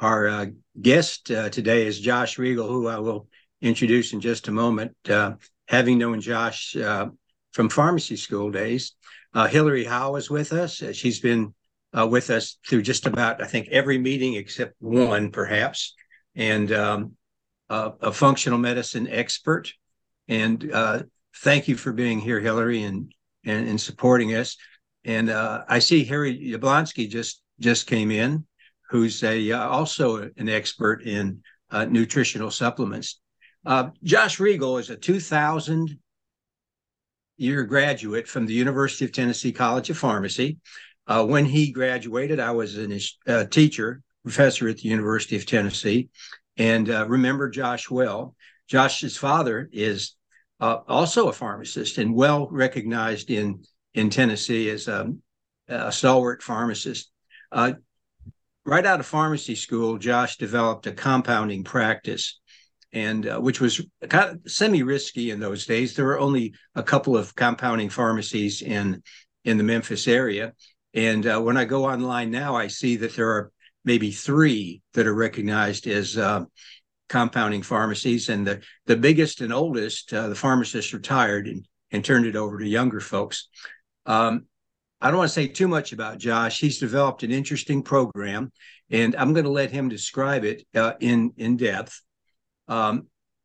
Our guest today is Josh Riegel, who I will introduce in just a moment. Having known Josh from pharmacy school days, Hillary Howe is with us. She's been with us through just about, I think, every meeting except one, perhaps, and a functional medicine expert. And thank you for being here, Hillary, and supporting us. And I see Harry Yablonsky just came in, who's also an expert in nutritional supplements. Josh Riegel is a 2000 year graduate from the University of Tennessee College of Pharmacy. When he graduated, I was a teacher, professor at the University of Tennessee, and remember Josh well. Josh's father is also a pharmacist and well recognized in Tennessee as a stalwart pharmacist. Right out of pharmacy school, Josh developed a compounding practice, and which was kind of semi-risky in those days. There were only a couple of compounding pharmacies in the Memphis area. And when I go online now, I see that there are maybe 3 that are recognized as compounding pharmacies. And the biggest and oldest, the pharmacist retired and turned it over to younger folks. I don't want to say too much about Josh. He's developed an interesting program, and I'm going to let him describe it in depth. A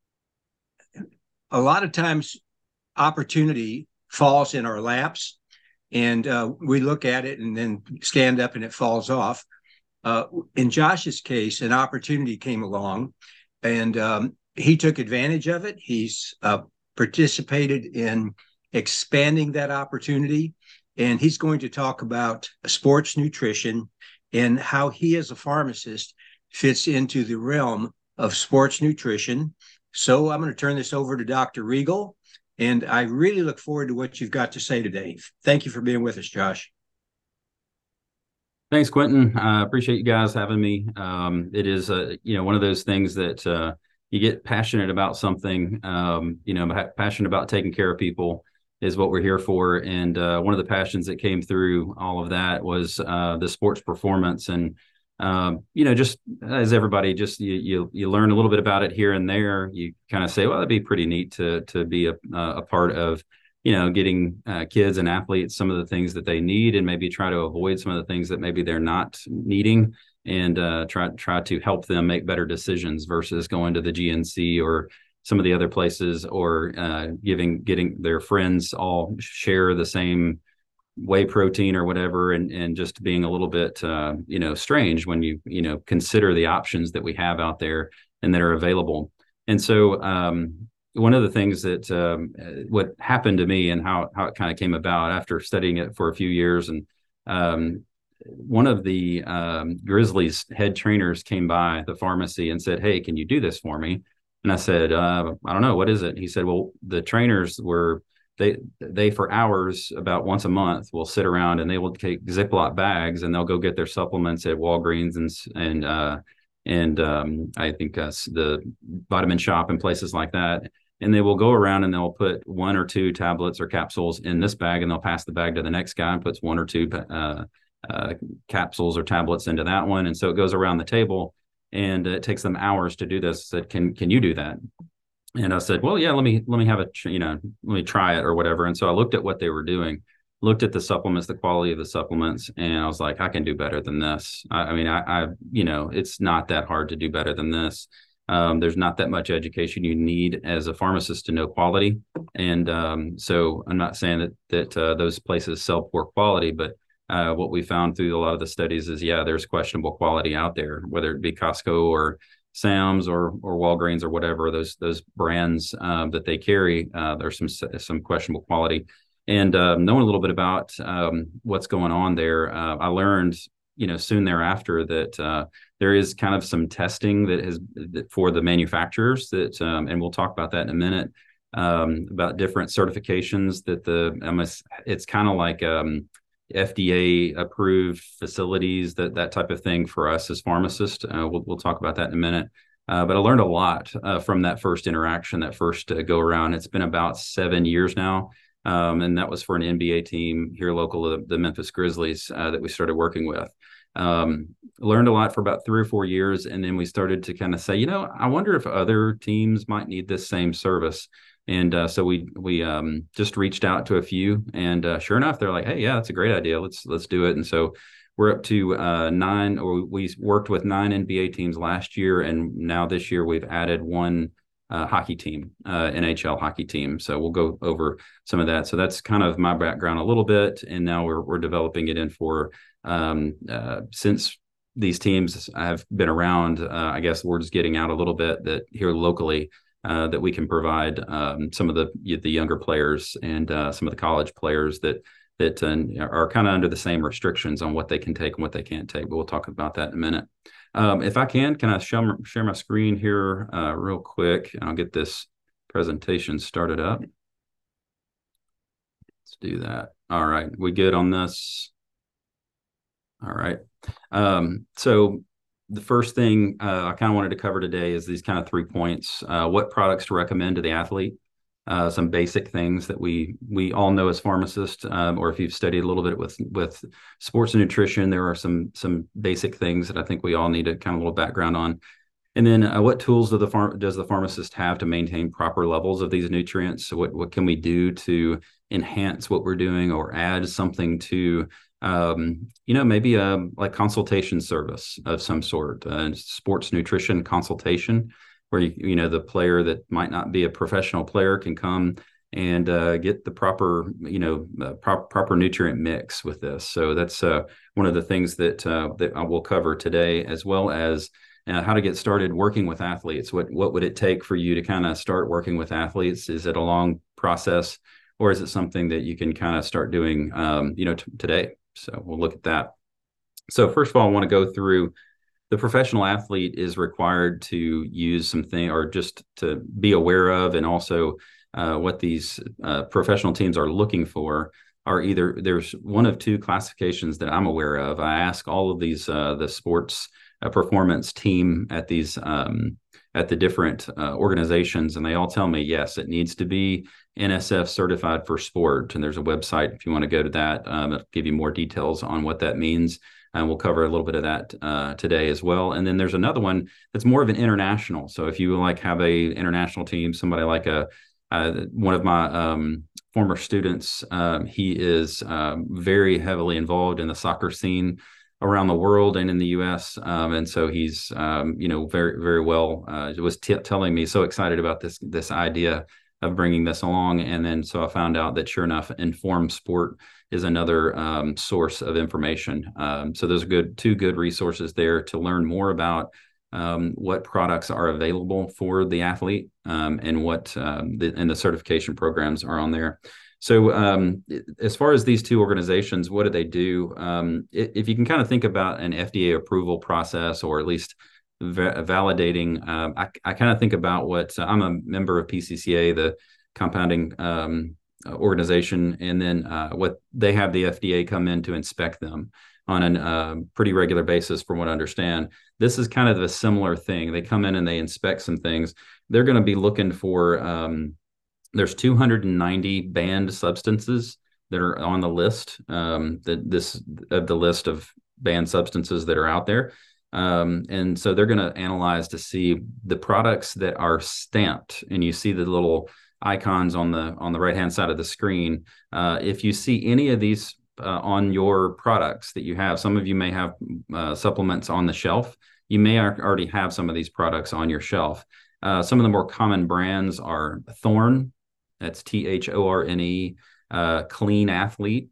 lot of times, opportunity falls in our laps, and we look at it and then stand up and it falls off. In Josh's case, an opportunity came along, and he took advantage of it. He's participated in expanding that opportunity. And he's going to talk about sports nutrition and how he, as a pharmacist, fits into the realm of sports nutrition. So I'm going to turn this over to Dr. Riegel, and I really look forward to what you've got to say today. Thank you for being with us, Josh. Thanks, Quentin. I appreciate you guys having me. It is, one of those things that you get passionate about something, passionate about taking care of people is what we're here for. And one of the passions that came through all of that was the sports performance. And, just as everybody, just you learn a little bit about it here and there. You kind of say, well, it'd be pretty neat to be a part of, getting kids and athletes some of the things that they need, and maybe try to avoid some of the things that maybe they're not needing, and try to help them make better decisions versus going to the GNC or some of the other places, or getting their friends all share the same whey protein or whatever, and just being a little bit strange when you consider the options that we have out there and that are available. And so one of the things that what happened to me and how it kind of came about after studying it for a few years, and one of the Grizzlies head trainers came by the pharmacy and said, "Hey, can you do this for me?" And I said, I don't know, what is it? He said, well, the trainers they for hours, about once a month, will sit around and they will take Ziploc bags and they'll go get their supplements at Walgreens and I think the Vitamin Shop and places like that. And they will go around and they'll put 1 or 2 tablets or capsules in this bag, and they'll pass the bag to the next guy and puts 1 or 2 capsules or tablets into that one. And so it goes around the table. And it takes them hours to do this. I said, can you do that? And I said, well, yeah, let me have let me try it or whatever. And so I looked at what they were doing, looked at the supplements, the quality of the supplements, and I was like, I can do better than this. I it's not that hard to do better than this. There's not that much education you need as a pharmacist to know quality. And so I'm not saying that those places sell poor quality, but what we found through a lot of the studies is, there's questionable quality out there, whether it be Costco or Sam's or Walgreens or whatever, those brands that they carry, there's some questionable quality. And knowing a little bit about what's going on there, I learned, soon thereafter that there is kind of some testing that for the manufacturers that, and we'll talk about that in a minute, about different certifications that it's kind of like FDA approved facilities, that type of thing for us as pharmacists. We'll talk about that in a minute. But I learned a lot from that first interaction, that first go around. It's been about 7 years now. And that was for an NBA team here local, the Memphis Grizzlies, that we started working with. Learned a lot for about 3 or 4 years. And then we started to kind of say, I wonder if other teams might need this same service. And so we just reached out to a few, and sure enough, they're like, "Hey, yeah, that's a great idea. Let's do it." And so we're up to 9, or we worked with 9 NBA teams last year, and now this year we've added one hockey team, NHL hockey team. So we'll go over some of that. So that's kind of my background a little bit, and now we're developing it in for since these teams have been around. I guess word's getting out a little bit that here locally. That we can provide some of the younger players and some of the college players that are kind of under the same restrictions on what they can take and what they can't take. But we'll talk about that in a minute. If I can I share my screen here real quick, and I'll get this presentation started up. Let's do that. All right, we good on this? All right. So the first thing I kind of wanted to cover today is these kind of 3 points. What products to recommend to the athlete, some basic things that we all know as pharmacists, or if you've studied a little bit with sports and nutrition, there are some basic things that I think we all need a kind of little background on. And then what tools does the pharmacist have to maintain proper levels of these nutrients? So what can we do to enhance what we're doing or add something to maybe like consultation service of some sort, sports nutrition consultation, where the player that might not be a professional player can come and get the proper proper nutrient mix with this. So that's one of the things that I will cover today, as well as how to get started working with athletes. What would it take for you to kind of start working with athletes? Is it a long process, or is it something that you can kind of start doing today? So we'll look at that. So first of all, I want to go through the professional athlete is required to use something, or just to be aware of, and also what these professional teams are looking for are either, there's one of 2 classifications that I'm aware of. I ask all of these the sports performance team at these at the different organizations, and they all tell me, yes, it needs to be NSF certified for sport. And there's a website if you want to go to that. It'll give you more details on what that means. And we'll cover a little bit of that today as well. And then there's another one that's more of an international. So if you have a international team, somebody like one of my former students, he is very heavily involved in the soccer scene around the world and in the U.S. And so he's, very, very well, was telling me, so excited about this idea of bringing this along. And then so I found out that sure enough, Informed Sport is another source of information. So those are 2 good resources there to learn more about what products are available for the athlete, and what the certification programs are on there. So as far as these 2 organizations, what do they do? If you can kind of think about an FDA approval process, or at least validating, I kind of think about what I'm a member of PCCA, the compounding organization, and then what they have the FDA come in to inspect them on a pretty regular basis, from what I understand. This is kind of a similar thing. They come in and they inspect some things. They're going to be looking for there's 290 banned substances that are on the list, the list of banned substances that are out there. And so they're going to analyze to see the products that are stamped, and you see the little icons on the right hand side of the screen. If you see any of these on your products that you have, some of you may have supplements on the shelf. You may already have some of these products on your shelf. Some of the more common brands are Thorne, that's THORNE, Clean Athlete,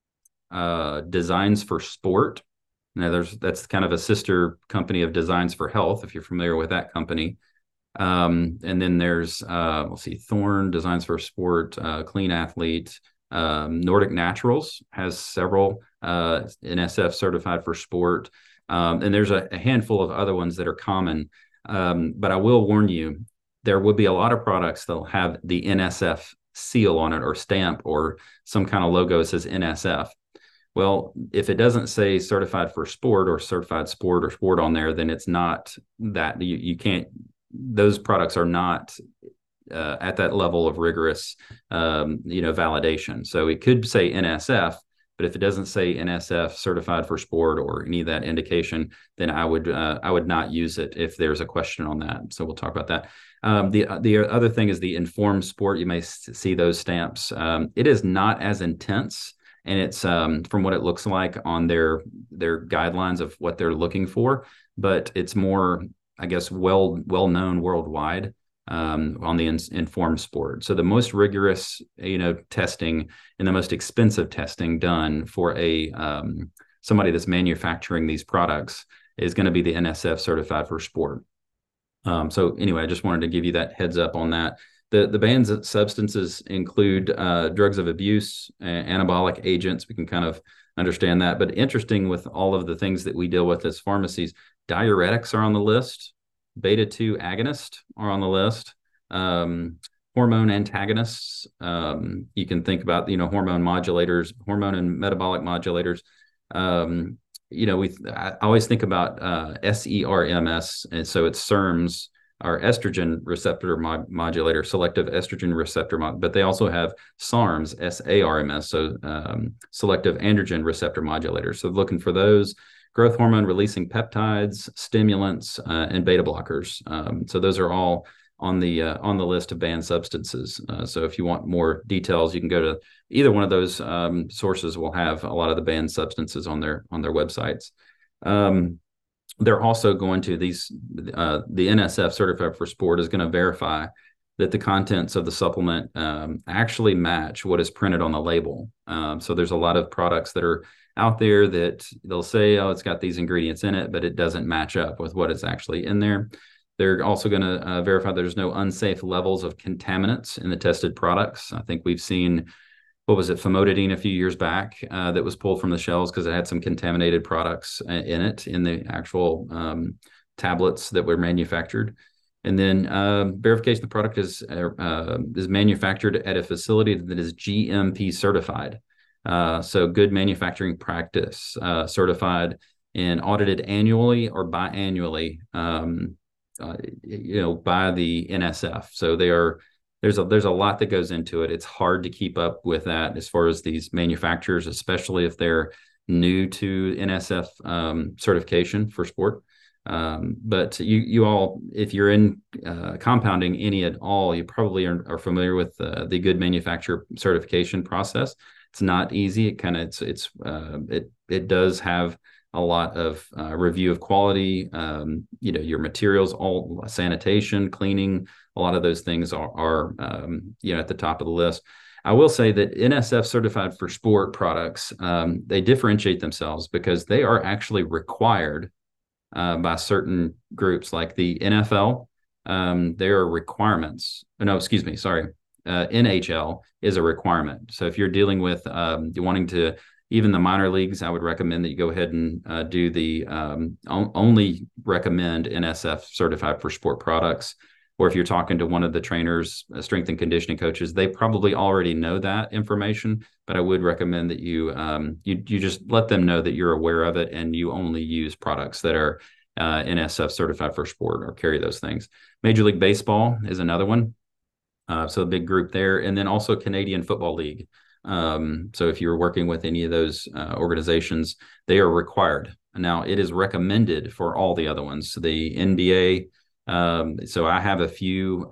Designs for Sport. Now that's kind of a sister company of Designs for Health, if you're familiar with that company. And then there's let's see, Thorne, Designs for Sport, Clean Athlete, Nordic Naturals has several NSF certified for sport, and there's a handful of other ones that are common. But I will warn you, there will be a lot of products that'll have the NSF seal on it, or stamp, or some kind of logo that says NSF. Well, if it doesn't say certified for sport, or certified sport, or sport on there, then it's not that. You can't, those products are not at that level of rigorous validation. So it could say NSF, But if it doesn't say NSF certified for sport or any of that indication, then I would not use it if there's a question on that. So we'll talk about that. The other thing is the informed sport. You may see those stamps. It is not as intense, and it's from what it looks like on their guidelines of what they're looking for, but it's more, I guess, well known worldwide on the informed sport. So the most rigorous, testing and the most expensive testing done for a somebody that's manufacturing these products is going to be the NSF certified for sport. So anyway, I just wanted to give you that heads up on that. The banned substances include drugs of abuse, anabolic agents. We can kind of understand that. But interesting, with all of the things that we deal with as pharmacies, diuretics are on the list. Beta-2 agonists are on the list. Hormone antagonists. You can think about, hormone modulators, hormone and metabolic modulators. I always think about SERMS, and so it's SERMs, our estrogen receptor modulator, selective estrogen receptor, but they also have SARMs, SARMS, so selective androgen receptor modulator. So looking for those, growth hormone releasing peptides, stimulants, and beta blockers. So those are all on the list of banned substances. So if you want more details, you can go to either one of those sources. Will have a lot of the banned substances on their websites. They're also going to the NSF certified for sport is going to verify that the contents of the supplement actually match what is printed on the label. So there's a lot of products that are out there that they'll say, oh, it's got these ingredients in it, but it doesn't match up with what is actually in there. They're also going to verify there's no unsafe levels of contaminants in the tested products. I think we've seen, what was it, famotidine a few years back that was pulled from the shelves because it had some contaminated products in it, in the actual tablets that were manufactured. And then verification the product is manufactured at a facility that is GMP certified. So good manufacturing practice certified and audited annually or biannually, by the NSF. So there's a lot that goes into it. It's hard to keep up with that as far as these manufacturers, especially if they're new to NSF certification for sport. But you all, if you're in compounding any at all, you probably are familiar with the good manufacturer certification process. It's not easy. It does have a lot of review of quality, your materials, all sanitation, cleaning, a lot of those things are at the top of the list. I will say that NSF certified for sport products, they differentiate themselves because they are actually required by certain groups like the NFL. There are requirements. No, excuse me. Sorry. NHL is a requirement. So if you're dealing with wanting to, even the minor leagues, I would recommend that you go ahead and do the only recommend NSF certified for sport products. Or if you're talking to one of the trainers, strength and conditioning coaches, they probably already know that information. But I would recommend that you just let them know that you're aware of it and you only use products that are NSF certified for sport or carry those things. Major League Baseball is another one. So a big group there. And then also Canadian Football League. So if you're working with any of those organizations, they are required. Now, it is recommended for all the other ones. So the NBA. So I have a few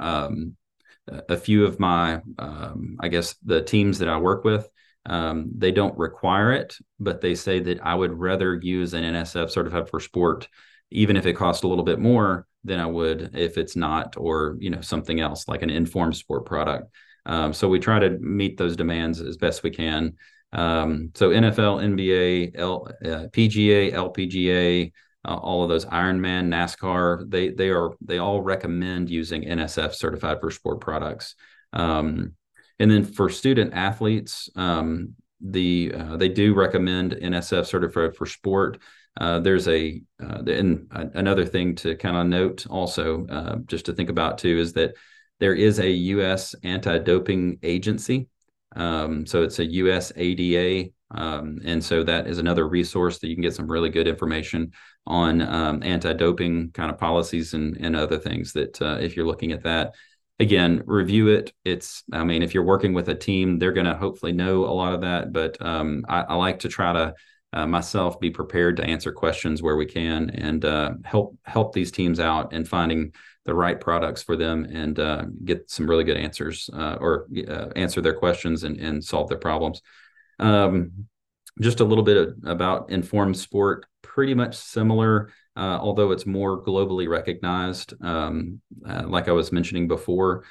of my, I guess, the teams that I work with. They don't require it, but they say that I would rather use an NSF certified for sport, even if it costs a little bit more than I would if it's not, or something else like an informed sport product. So we try to meet those demands as best we can. So NFL, NBA, PGA, LPGA, all of those, Ironman, NASCAR, they all recommend using NSF certified for sport products. And then for student athletes, they do recommend NSF certified for sport. There's another thing to kind of note also, just to think about too, is that there is a U.S. anti-doping agency. So it's a USADA. And so that is another resource that you can get some really good information on anti-doping kind of policies and other things that if you're looking at that. again, review it. I mean, if you're working with a team, they're going to hopefully know a lot of that. But I like to try to myself be prepared to answer questions where we can and help these teams out in finding the right products for them and get some really good answers or answer their questions and solve their problems. Just a little bit about Informed Sport, pretty much similar, although it's more globally recognized. Like I was mentioning before,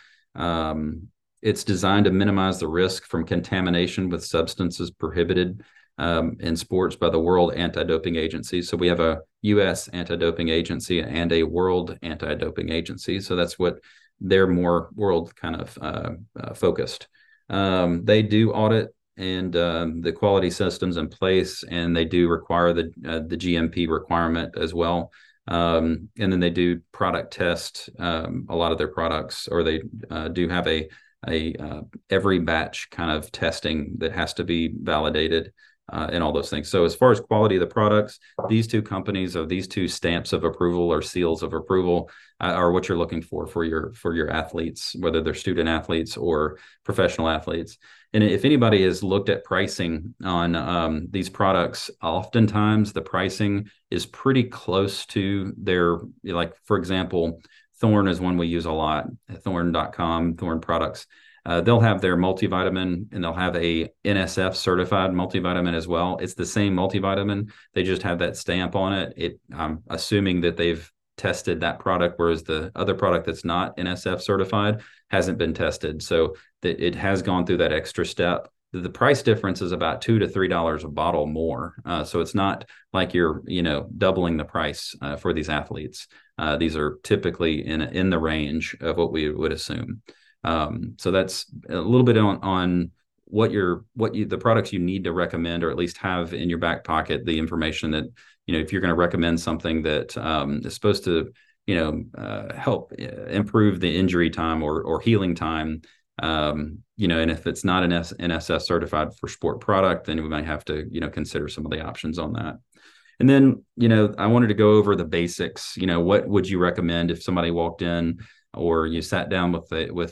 it's designed to minimize the risk from contamination with substances prohibited in sports by the World Anti-Doping Agency. So we have a U.S. Anti-Doping Agency and a World Anti-Doping Agency. So that's what they're more world kind of focused. They do audit and the quality systems in place, and they do require the GMP requirement as well. And then they do product test a lot of their products, or they do have a every batch kind of testing that has to be validated and all those things. So as far as quality of the products, these two companies or these two stamps of approval or seals of approval are what you're looking for your athletes, whether they're student athletes or professional athletes. And if anybody has looked at pricing on these products, oftentimes the pricing is pretty close to their, like, for example, Thorne is one we use a lot, Thorne.com, Thorne products. They'll have their multivitamin and they'll have a NSF certified multivitamin as well. It's the same multivitamin. They just have that stamp on it. I'm assuming that they've tested that product, whereas the other product that's not NSF certified hasn't been tested. So that it has gone through that extra step. The price difference is about $2 to $3 a bottle more. So it's not like you're, doubling the price for these athletes. These are typically in the range of what we would assume. So that's a little bit on the products you need to recommend, or at least have in your back pocket, the information that, if you're going to recommend something that is supposed to, help improve the injury time or healing time, and if it's not an NSF certified for sport product, then we might have to, consider some of the options on that. And then, I wanted to go over the basics. What would you recommend if somebody walked in, or you sat down with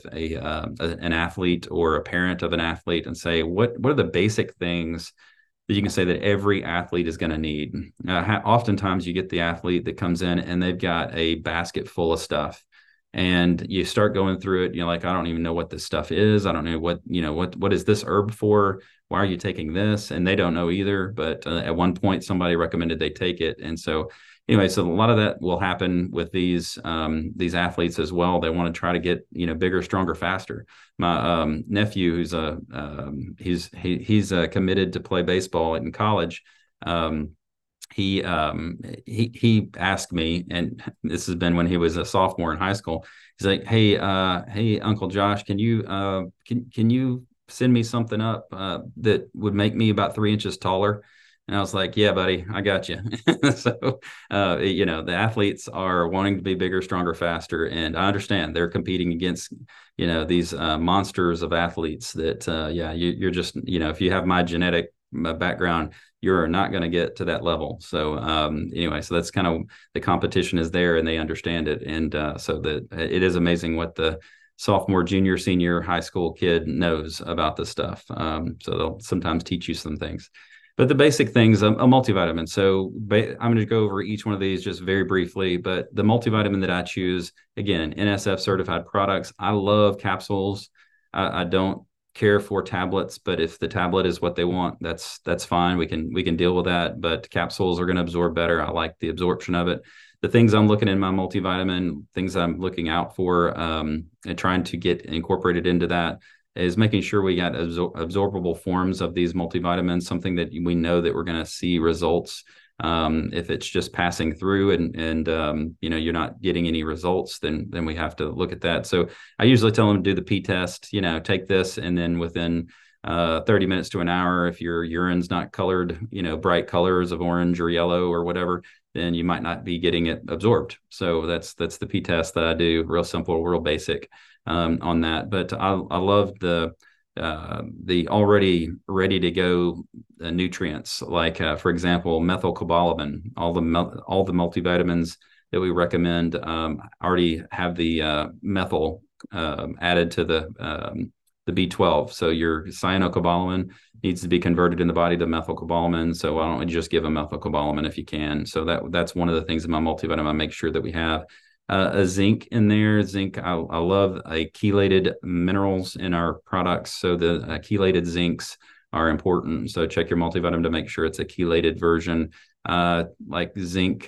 an athlete or a parent of an athlete and say, what are the basic things that you can say that every athlete is going to need? Oftentimes you get the athlete that comes in and they've got a basket full of stuff, and you start going through it. You're like, I don't even know what this stuff is. I don't know what is this herb for? Why are you taking this? And they don't know either. But at one point, somebody recommended they take it. And so anyway, so a lot of that will happen with these athletes as well. They want to try to get, bigger, stronger, faster. My nephew, he's committed to play baseball in college. He asked me, and this has been when he was a sophomore in high school. He's like, "Hey, Uncle Josh, can you send me something up that would make me about 3 inches taller?" And I was like, "Yeah, buddy, I got you." So, the athletes are wanting to be bigger, stronger, faster, and I understand they're competing against, these monsters of athletes that, you're just, if you have my genetic background, you're not going to get to that level. So anyway, so that's kind of the competition is there, and they understand it. And so that it is amazing what the sophomore, junior, senior high school kid knows about this stuff. So they'll sometimes teach you some things. But the basic things, a multivitamin. So I'm going to go over each one of these just very briefly. But the multivitamin that I choose, again, NSF certified products. I love capsules. I don't care for tablets, but if the tablet is what they want, that's fine. We can deal with that. But capsules are going to absorb better. I like the absorption of it. The things I'm looking in my multivitamin, things I'm looking out for, and trying to get incorporated into that, is making sure we got absorbable forms of these multivitamins, something that we know that we're going to see results. If it's just passing through and you're not getting any results, then we have to look at that. So I usually tell them to do the P test, take this, and then within 30 minutes to an hour, if your urine's not colored, bright colors of orange or yellow or whatever, then you might not be getting it absorbed. So that's the P test that I do. Real simple, real basic on that. But I love the already ready to go nutrients, like for example, methylcobalamin. All the multivitamins that we recommend already have the methyl added to the B12. So your cyanocobalamin needs to be converted in the body to methylcobalamin. So why don't we just give them methylcobalamin if you can? So that's one of the things in my multivitamin I make sure that we have. A zinc in there. Zinc, I love chelated minerals in our products. So the chelated zincs are important. So check your multivitamin to make sure it's a chelated version. Like zinc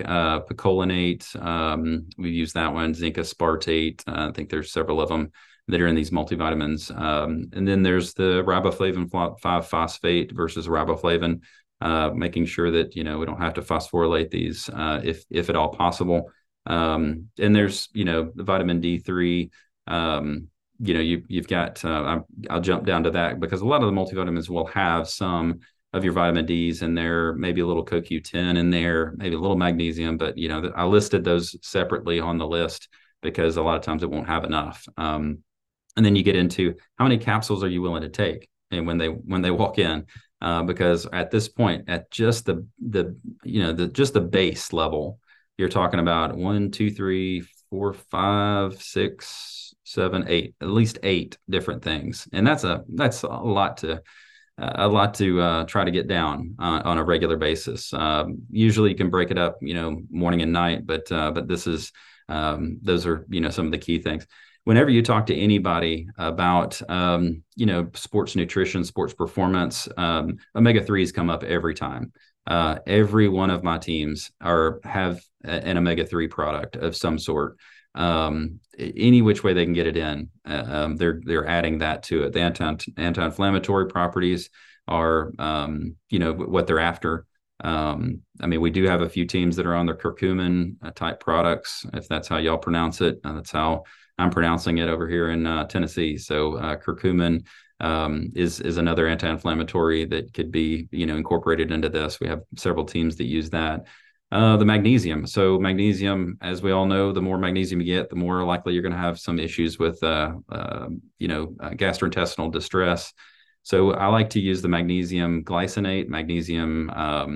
picolinate. We use that one. Zinc aspartate. I think there's several of them that are in these multivitamins. And then there's the riboflavin 5-phosphate versus riboflavin, making sure that, we don't have to phosphorylate these if at all possible. And there's, the vitamin D3, you've got, I'll jump down to that because a lot of the multivitamins will have some of your vitamin Ds in there, maybe a little CoQ10 in there, maybe a little magnesium, but, I listed those separately on the list because a lot of times it won't have enough. And then you get into how many capsules are you willing to take and when they walk in, because at this point, at just just the base level, you're talking about 1, 2, 3, 4, 5, 6, 7, 8, at least 8 different things, and that's a lot to try to get down on a regular basis. Usually, you can break it up, morning and night, but this is those are some of the key things. Whenever you talk to anybody about sports nutrition, sports performance, omega-3s come up every time. Every one of my teams have an omega-3 product of some sort. Any which way they can get it in, they're adding that to it. The anti-inflammatory properties are what they're after. We do have a few teams that are on the curcumin type products, if that's how y'all pronounce it. That's how I'm pronouncing it over here in Tennessee. So curcumin is another anti-inflammatory that could be incorporated into this. We have several teams that use that. The magnesium. So magnesium, as we all know, the more magnesium you get, the more likely you're going to have some issues with gastrointestinal distress. So I like to use the magnesium glycinate, magnesium.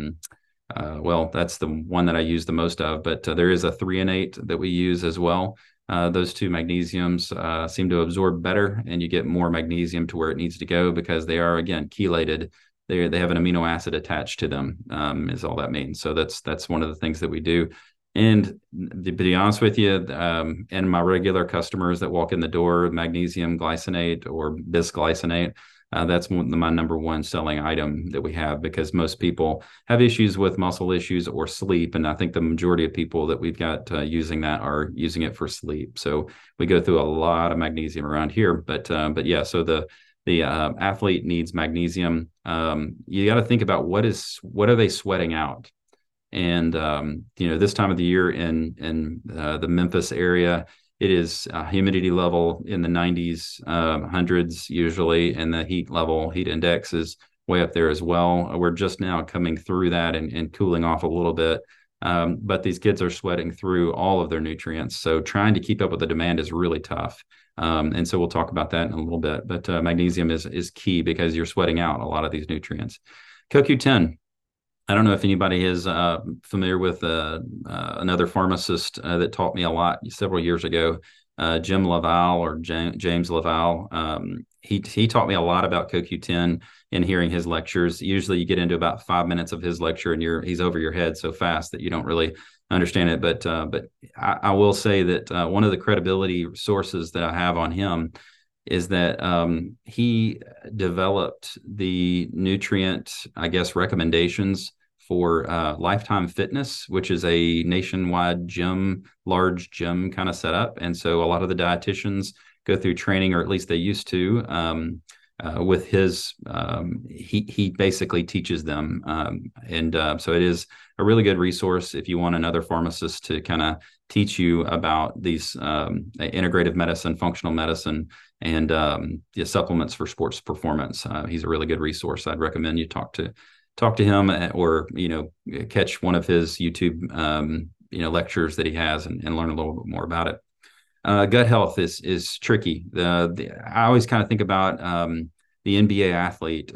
That's the one that I use the most of, but there is a threonate that we use as well. Those two magnesiums seem to absorb better, and you get more magnesium to where it needs to go because they are, again, chelated. They have an amino acid attached to them, is all that means. So that's one of the things that we do. And to be honest with you, and my regular customers that walk in the door, magnesium glycinate or bisglycinate, that's my number one selling item that we have because most people have issues with muscle issues or sleep. And I think the majority of people that we've got using that are using it for sleep. So we go through a lot of magnesium around here. But yeah, so the athlete needs magnesium. You got to think about what are they sweating out? And, this time of the year in the Memphis area, it is humidity level in the 90s, hundreds usually, and the heat index is way up there as well. We're just now coming through that and cooling off a little bit. But these kids are sweating through all of their nutrients. So trying to keep up with the demand is really tough. And so we'll talk about that in a little bit. But magnesium is key because you're sweating out a lot of these nutrients. CoQ10. I don't know if anybody is familiar with another pharmacist that taught me a lot several years ago, Jim Laval or James Laval. He taught me a lot about CoQ10 in hearing his lectures. Usually you get into about 5 minutes of his lecture and he's over your head so fast that you don't really understand it. But I will say that one of the credibility sources that I have on him is that he developed the nutrient, recommendations for Lifetime Fitness, which is a nationwide large gym kind of setup. And so a lot of the dietitians go through training, or at least they used to, with his, he basically teaches them. So it is a really good resource if you want another pharmacist to kind of teach you about these integrative medicine, functional medicine, and the supplements for sports performance. He's a really good resource. I'd recommend you talk to him or catch one of his YouTube lectures that he has and learn a little bit more about it. Gut health is tricky. I always kind of think about the NBA athlete.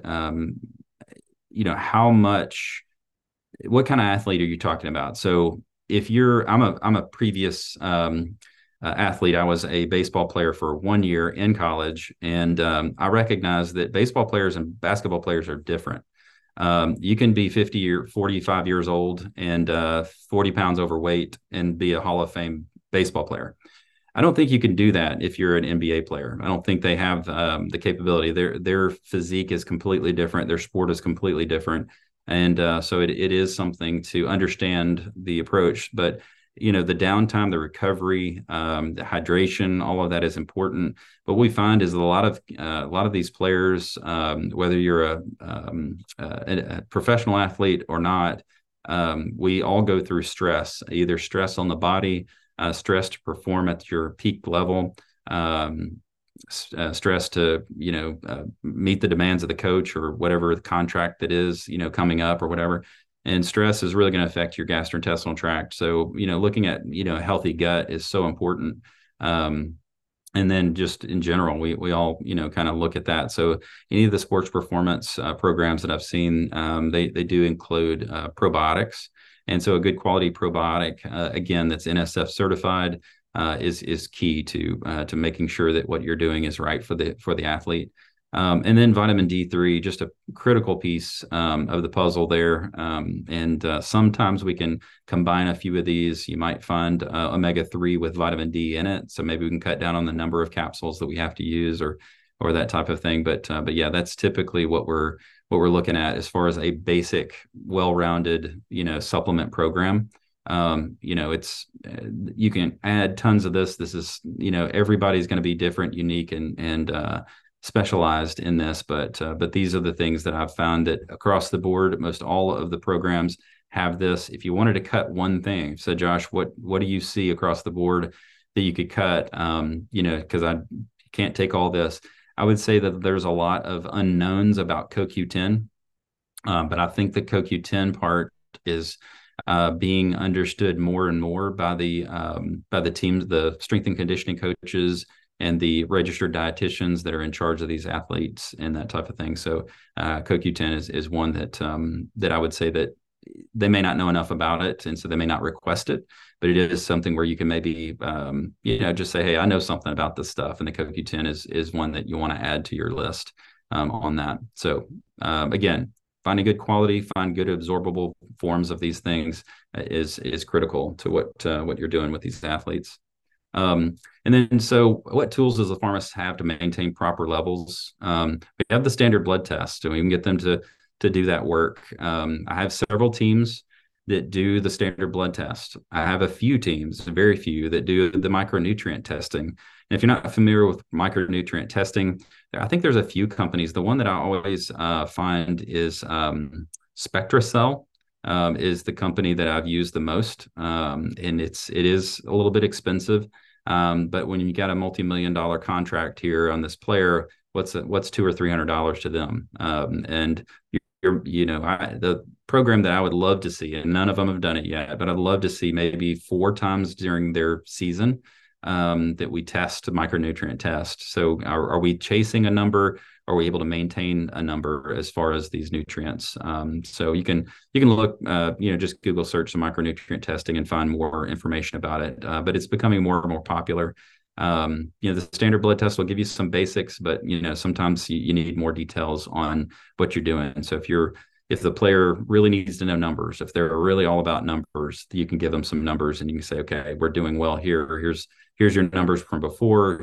What kind of athlete are you talking about? So if I'm a previous athlete. I was a baseball player for 1 year in college, and I recognize that baseball players and basketball players are different. You can be 50 or 45 years old and 40 pounds overweight and be a Hall of Fame baseball player. I don't think you can do that if you're an NBA player. I don't think they have the capability. Their physique is completely different. Their sport is completely different, and so it is something to understand the approach. But the downtime, the recovery, the hydration, all of that is important. But what we find is a lot of these players, whether you're a professional athlete or not, we all go through stress, either stress on the body, stress to perform at your peak level, stress to meet the demands of the coach or whatever the contract that is coming up or whatever. And stress is really going to affect your gastrointestinal tract. So looking at a healthy gut is so important. And then just in general, we all kind of look at that. So any of the sports performance programs that I've seen, they do include probiotics. And so a good quality probiotic, again, that's NSF certified, is key to making sure that what you're doing is right for the athlete. And then vitamin D3, just a critical piece of the puzzle there. And sometimes we can combine a few of these. You might find omega-3 with vitamin D in it. So maybe we can cut down on the number of capsules that we have to use or that type of thing. But yeah, that's typically what we're looking at as far as a basic, well-rounded, supplement program. It's you can add tons of this. This is, everybody's going to be different, unique, and specialized in this. But these are the things that I've found that across the board, most all of the programs have this. If you wanted to cut one thing, so Josh, what do you see across the board that you could cut? Because I can't take all this. I would say that there's a lot of unknowns about CoQ10, but I think the CoQ10 part is being understood more and more by the teams, the strength and conditioning coaches, and the registered dietitians that are in charge of these athletes and that type of thing. So CoQ10 is one that I would say that they may not know enough about it, and so they may not request it, but it is something where you can maybe just say, hey, I know something about this stuff, and the CoQ10 is one that you want to add to your list on that. So again, finding good quality, find good absorbable forms of these things is critical to what you're doing with these athletes. And then, so what tools does the pharmacist have to maintain proper levels? We have the standard blood test, and we can get them to do that work. I have several teams that do the standard blood test. I have a few teams, very few, that do the micronutrient testing. And if you're not familiar with micronutrient testing, I think there's a few companies. The one that I always find is SpectraCell. Is the company that I've used the most, and it is a little bit expensive. But when you got a multi-million-dollar contract here on this player, what's $200 or $300 to them? And the program that I would love to see, and none of them have done it yet, but I'd love to see maybe 4 times during their season that we test a micronutrient test. So are we chasing a number? Are we able to maintain a number as far as these nutrients? So you can look, just Google search some micronutrient testing and find more information about it. But it's becoming more and more popular. The standard blood test will give you some basics, but sometimes you need more details on what you're doing. So if the player really needs to know numbers, if they're really all about numbers, you can give them some numbers and you can say, okay, we're doing well here. Here's your numbers from before.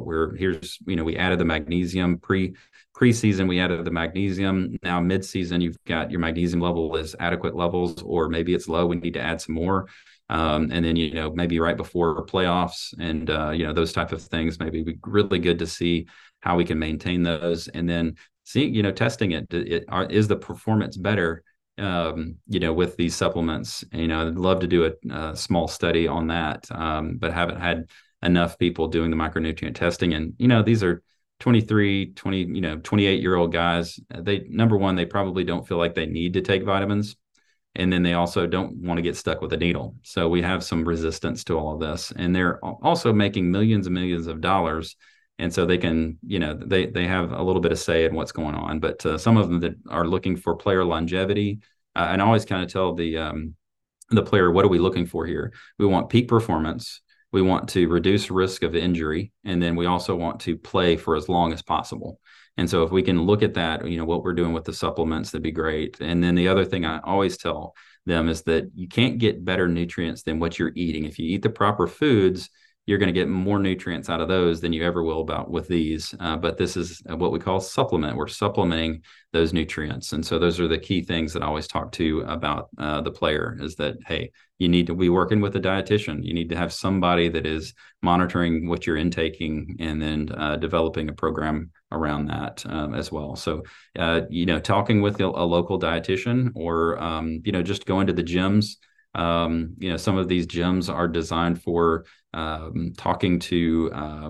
We added the magnesium preseason. We added the magnesium. Now mid-season, you've got your magnesium level is adequate levels, or maybe it's low. We need to add some more. And then, maybe right before playoffs and, those type of things, maybe be really good to see how we can maintain those. And then see, testing it, is the performance better, with these supplements? I'd love to do a small study on that, but haven't had enough people doing the micronutrient testing. And, these are 23, 20, 28-year-old guys. Number one, they probably don't feel like they need to take vitamins. And then they also don't want to get stuck with a needle. So we have some resistance to all of this. And they're also making millions and millions of dollars. And so they can, they have a little bit of say in what's going on. But some of them that are looking for player longevity, and I always kind of tell the player, what are we looking for here? We want peak performance. we want to reduce risk of injury, and then we also want to play for as long as possible. And so if we can look at that, what we're doing with the supplements, that'd be great. And then the other thing I always tell them is that you can't get better nutrients than what you're eating. If you eat the proper foods, you're going to get more nutrients out of those than you ever will with these. But this is what we call supplement. We're supplementing those nutrients. And so those are the key things that I always talk to about the player is that, hey, you need to be working with a dietitian. You need to have somebody that is monitoring what you're intaking and then developing a program around that as well. So, talking with a local dietitian or, just going to the gyms. Some of these gyms are designed for talking to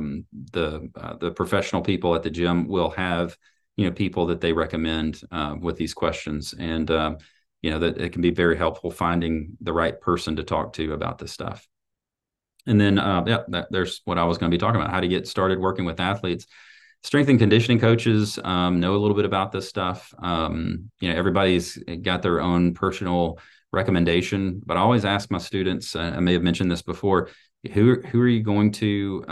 the professional people at the gym will have, people that they recommend with these questions. And, that it can be very helpful finding the right person to talk to about this stuff. And then, there's what I was going to be talking about, how to get started working with athletes. Strength and conditioning coaches know a little bit about this stuff. Everybody's got their own personal recommendation, but I always ask my students, I may have mentioned this before, who are you going to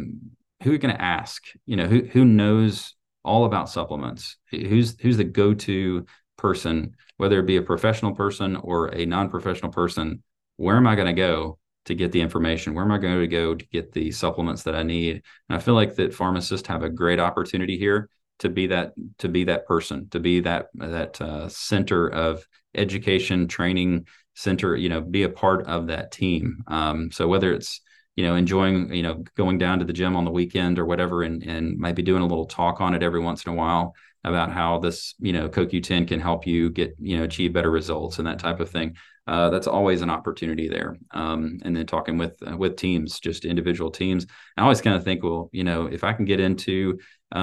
ask? Who knows all about supplements? Who's the go-to person, whether it be a professional person or a non-professional person? Where am I going to go to get the information? Where am I going to go to get the supplements that I need? And I feel like that pharmacists have a great opportunity here to be that person, to be that center of education, training center, be a part of that team. So whether it's, enjoying, going down to the gym on the weekend or whatever, and maybe doing a little talk on it every once in a while about how this, CoQ10 can help you get, achieve better results and that type of thing. That's always an opportunity there. And then talking with teams, just individual teams. I always kind of think, well, if I can get into,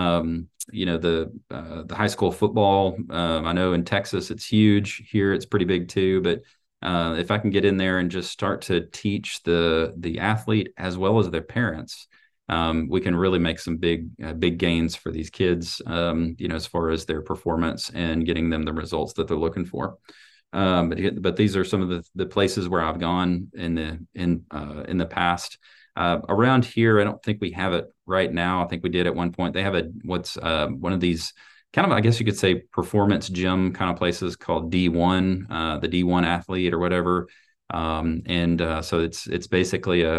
the high school football, I know in Texas it's huge. Here it's pretty big too. But if I can get in there and just start to teach the athlete as well as their parents, we can really make some big gains for these kids, as far as their performance and getting them the results that they're looking for. But these are some of the places where I've gone in the past. Around here, I don't think we have it right now. I think we did at one point. They have one of these kind of, I guess you could say, performance gym kind of places called D1, the D1 athlete or whatever. So it's basically a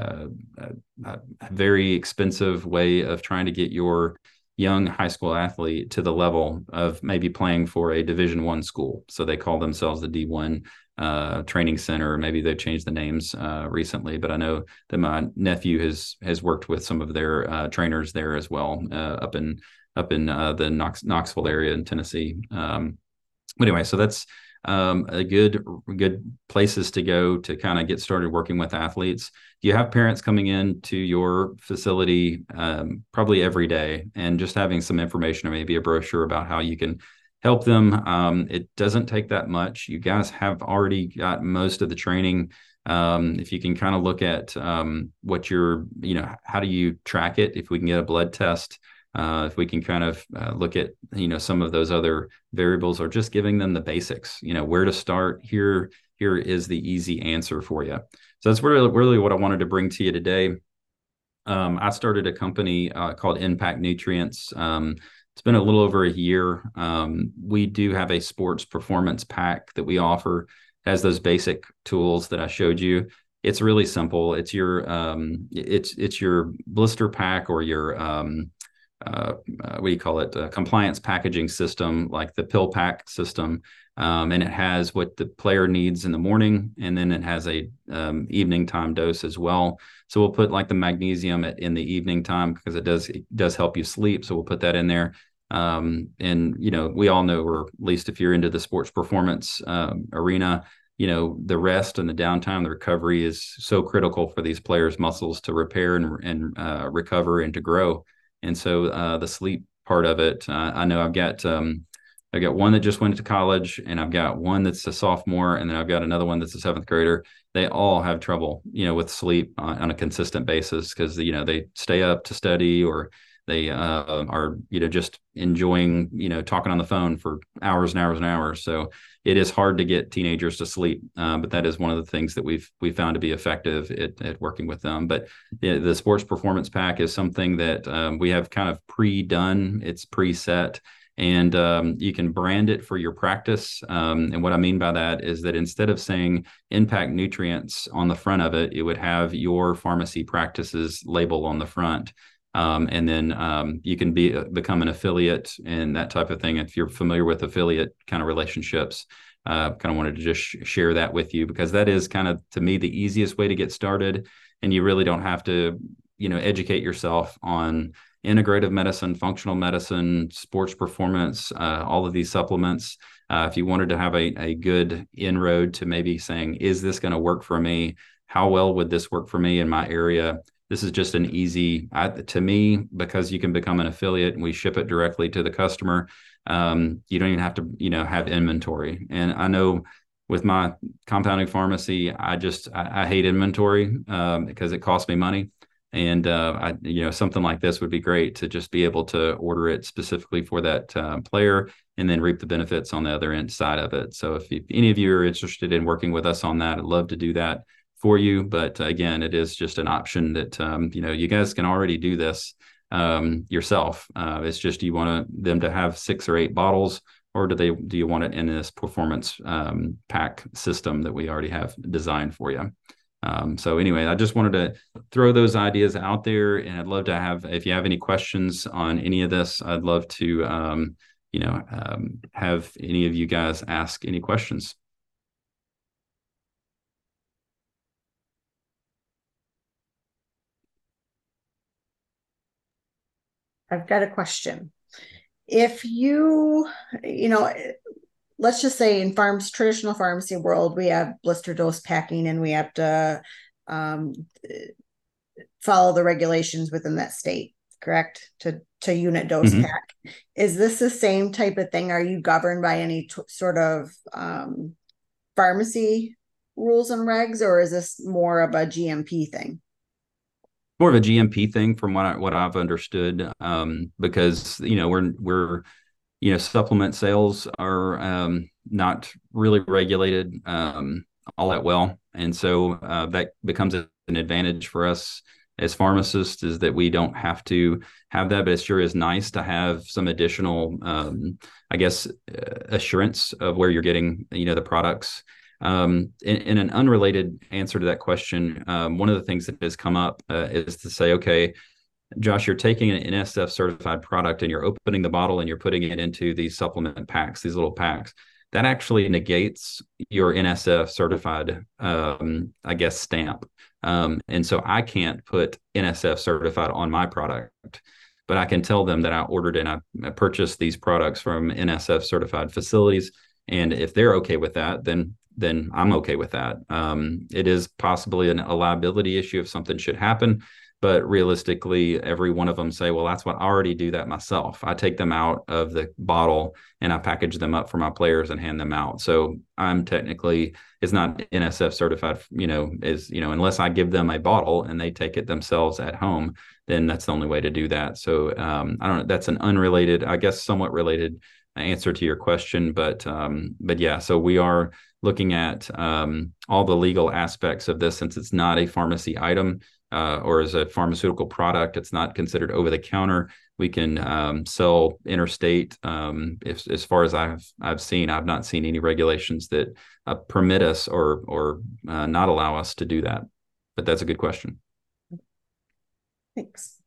very expensive way of trying to get your young high school athlete to the level of maybe playing for a Division I school. So they call themselves the D1 training center. Maybe they've changed the names recently, but I know that my nephew has worked with some of their trainers there as well, up in the Knoxville area in Tennessee. Anyway, so that's a good places to go to kind of get started working with athletes. You have parents coming in to your facility probably every day, and just having some information or maybe a brochure about how you can help them. It doesn't take that much. You guys have already got most of the training. If you can kind of look at what how do you track it? If we can get a blood test, if we can kind of look at, some of those other variables, or just giving them the basics, where to start. Here is the easy answer for you. So that's really what I wanted to bring to you today. I started a company called Impact Nutrients. It's been a little over a year. We do have a sports performance pack that we offer. It has those basic tools that I showed you. It's really simple. It's your it's your blister pack, or your what do you call it? Compliance packaging system, like the pill pack system. And it has what the player needs in the morning, and then it has a evening time dose as well. So we'll put like the magnesium in the evening time, because it does help you sleep. So we'll put that in there. And we all know, or at least if you're into the sports performance arena, the rest and the downtime, the recovery is so critical for these players' muscles to repair and recover and to grow. And so the sleep part of it, I know I've got one that just went to college, and I've got one that's a sophomore, and then I've got another one that's a seventh grader. They all have trouble, with sleep on a consistent basis, because, they stay up to study, or They are, just enjoying, talking on the phone for hours and hours and hours. So it is hard to get teenagers to sleep, but that is one of the things that we've found to be effective at working with them. But the sports performance pack is something that we have kind of pre-done. It's preset. And you can brand it for your practice. And what I mean by that is that instead of saying impact nutrients on the front of it, it would have your pharmacy practices label on the front. And then you can become an affiliate and that type of thing. If you're familiar with affiliate kind of relationships, kind of wanted to just share that with you, because that is kind of, to me, the easiest way to get started. And you really don't have to, educate yourself on integrative medicine, functional medicine, sports performance, all of these supplements. If you wanted to have a good inroad to maybe saying, is this going to work for me? How well would this work for me in my area? This is just an easy, to me, because you can become an affiliate and we ship it directly to the customer. You don't even have to, have inventory. And I know with my compounding pharmacy, I hate inventory because it costs me money. And something like this would be great to just be able to order it specifically for that player and then reap the benefits on the other end side of it. So if any of you are interested in working with us on that, I'd love to do that for you. But again, it is just an option that, you guys can already do this yourself. It's just, you want them to have 6 or 8 bottles, or do you want it in this performance pack system that we already have designed for you? So anyway, I just wanted to throw those ideas out there, and I'd love to if you have any questions on any of this, I'd love to, have any of you guys ask any questions. I've got a question. If let's just say in traditional pharmacy world, we have blister dose packing and we have to follow the regulations within that state, correct? To unit dose pack. Is this the same type of thing? Are you governed by any sort of pharmacy rules and regs, or is this more of a GMP thing? More of a GMP thing from what I've understood, because we're supplement sales are not really regulated all that well, and so that becomes an advantage for us as pharmacists, is that we don't have to have that. But it sure is nice to have some additional, assurance of where you're getting the products. In an unrelated answer to that question, one of the things that has come up is to say, okay, Josh, you're taking an NSF certified product and you're opening the bottle and you're putting it into these supplement packs, these little packs. That actually negates your NSF certified, stamp. And so I can't put NSF certified on my product, but I can tell them that I ordered and I purchased these products from NSF certified facilities. And if they're okay with that, then I'm okay with that. It is possibly a liability issue if something should happen. But realistically, every one of them say, well, that's what I already do that myself. I take them out of the bottle and I package them up for my players and hand them out. So I'm technically, it's not NSF certified, unless I give them a bottle and they take it themselves at home, then that's the only way to do that. So I don't know, that's an unrelated, I guess, somewhat related answer to your question. But yeah, so we are looking at all the legal aspects of this, since it's not a pharmacy item. Or as a pharmaceutical product, it's not considered over the counter. We can sell interstate. As far as I've seen, I've not seen any regulations that permit us or not allow us to do that. But that's a good question. Thanks.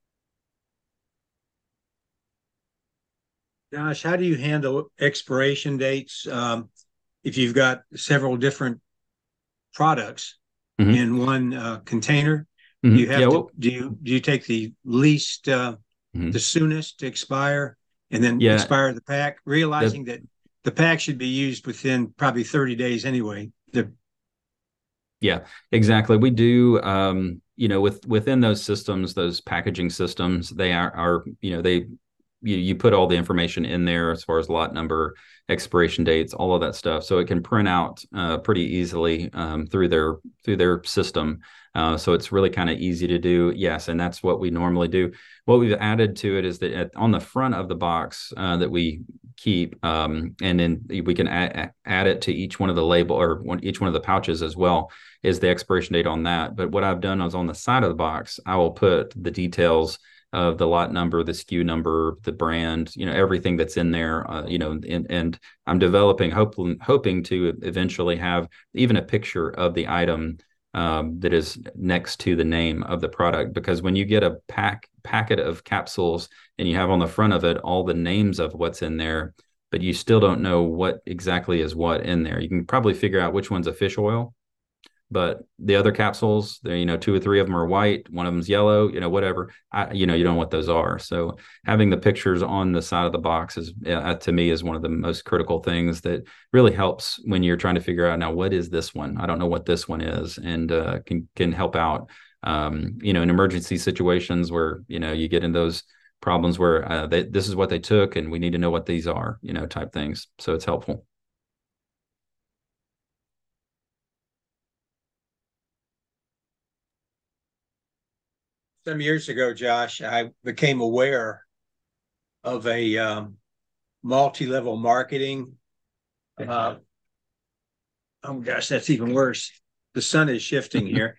Josh, how do you handle expiration dates if you've got several different products in one container? You have do you take the least the soonest to expire and then expire the pack, realizing that the pack should be used within probably 30 days anyway? Yeah, exactly. We do within those systems, those packaging systems, they are you put all the information in there as far as lot number, expiration dates, all of that stuff. So it can print out pretty easily through their system. So it's really kind of easy to do. Yes, and that's what we normally do. What we've added to it is that on the front of the box that we keep, and then we can add it to each one of the label or each one of the pouches as well, is the expiration date on that. But what I've done is on the side of the box, I will put the details of the lot number, the SKU number, the brand, everything that's in there, and I'm developing, hoping to eventually have even a picture of the item that is next to the name of the product. Because when you get a packet of capsules and you have on the front of it all the names of what's in there, but you still don't know what exactly is what in there, you can probably figure out which one's a fish oil. But the other capsules, there, 2 or 3 of them are white, one of them's yellow, whatever. You don't know what those are. So having the pictures on the side of the box is, to me, is one of the most critical things that really helps when you're trying to figure out, now, what is this one? I don't know what this one is, and can help out, in emergency situations where, you get in those problems where this is what they took and we need to know what these are, type things. So it's helpful. Some years ago, Josh, I became aware of a multi-level marketing. Oh gosh, that's even worse. The sun is shifting here.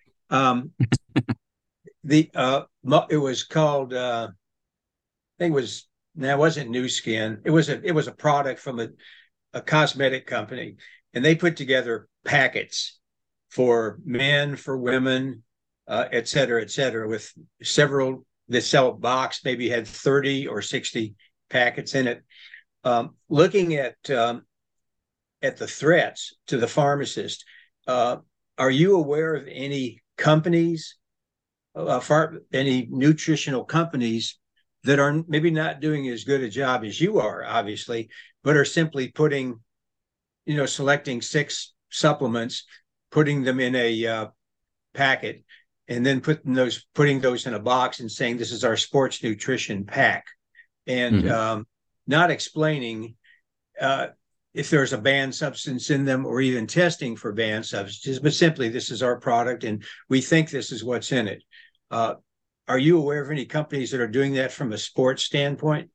It was called. I think it was. No, it wasn't Nu Skin. It was a product from a cosmetic company, and they put together packets for men, for women, et cetera, with several. The sell box maybe had 30 or 60 packets in it. Looking at the threats to the pharmacist, are you aware of any companies, any nutritional companies that are maybe not doing as good a job as you are, obviously, but are simply putting, selecting 6 supplements, putting them in a packet, and then putting those in a box and saying this is our sports nutrition pack, and not explaining if there's a banned substance in them or even testing for banned substances, but simply this is our product and we think this is what's in it. Are you aware of any companies that are doing that from a sports standpoint?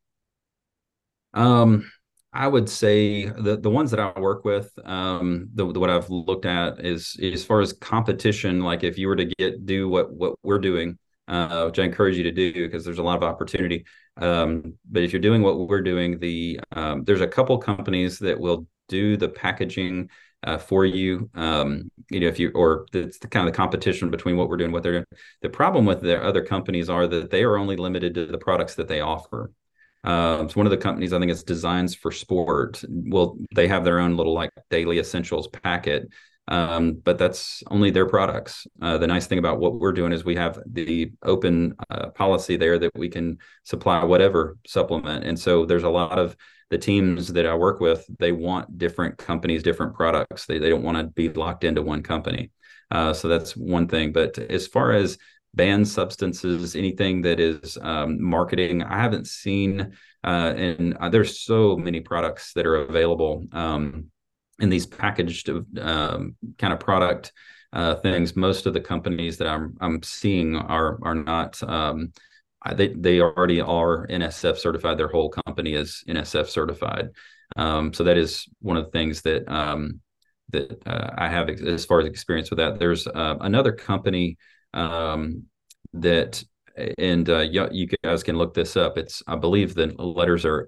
I would say the ones that I work with, what I've looked at is as far as competition, like if you were to do what we're doing, which I encourage you to do because there's a lot of opportunity. But if you're doing what we're doing, there's a couple companies that will do the packaging for you. If you, or it's the kind of the competition between what we're doing, what they're doing. The problem with their other companies are that they are only limited to the products that they offer. It's one of the companies, I think it's Designs for Sport. Well, they have their own little like daily essentials packet, but that's only their products. The nice thing about what we're doing is we have the open policy there that we can supply whatever supplement. And so there's a lot of the teams that I work with, they want different companies, different products. They don't want to be locked into one company. So that's one thing. But as far as banned substances, anything that is marketing, I haven't seen, and there's so many products that are available in these packaged kind of product things. Most of the companies that I'm seeing are not. They already are NSF certified. Their whole company is NSF certified. So that is one of the things that I have as far as experience with that. There's another company that, and you guys can look this up. I believe the letters are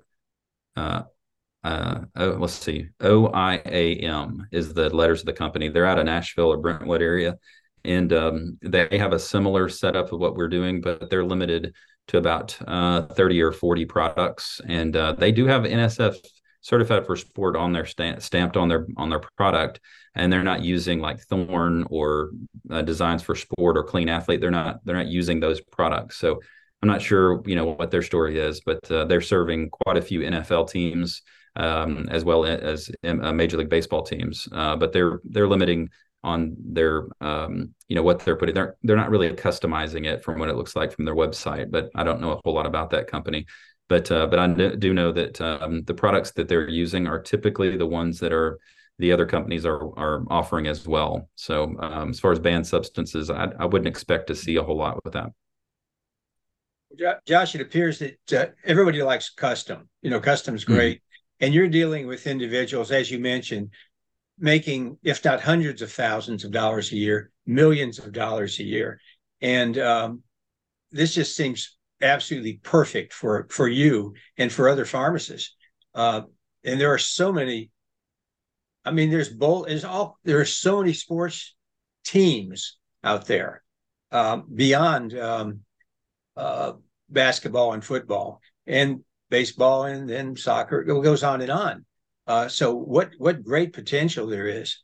let's see, OIAM is the letters of the company. They're out of Nashville or Brentwood area, and they have a similar setup of what we're doing, but they're limited to about 30 or 40 products, and they do have NSF certified for sport on their stamped on their product, and they're not using like Thorne or Designs for Sport or Clean Athlete. They're not using those products. So I'm not sure what their story is, but they're serving quite a few NFL teams as well as Major League Baseball teams. But they're limiting on their what they're putting. They're not really customizing it from what it looks like from their website. But I don't know a whole lot about that company. But I do know that the products that they're using are typically the ones that are the other companies are offering as well. So as far as banned substances, I wouldn't expect to see a whole lot with that. Josh, it appears that everybody likes custom. Custom's great. And you're dealing with individuals, as you mentioned, making, if not hundreds of thousands of dollars a year, millions of dollars a year. And this just seems absolutely perfect for you and for other pharmacists. And there are so many. I mean, there are so many sports teams out there beyond basketball and football and baseball and then soccer. It goes on and on. So what great potential there is.